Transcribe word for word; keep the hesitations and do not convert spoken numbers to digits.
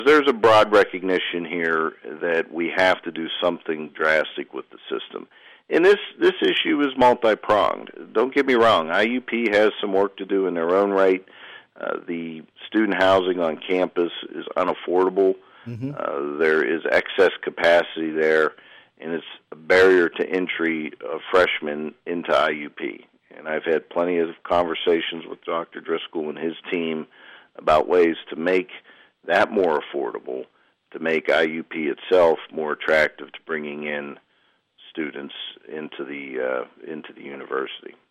There's a broad recognition here that we have to do something drastic with the system. And this, this issue is multi-pronged. Don't get me wrong, I U P has some work to do in their own right. Uh, the student housing on campus is unaffordable. Mm-hmm. Uh, there is excess capacity there, and it's a barrier to entry of freshmen into I U P. And I've had plenty of conversations with Doctor Driscoll and his team about ways to make that more affordable, to make I U P itself more attractive to bringing in students into the uh, into the university.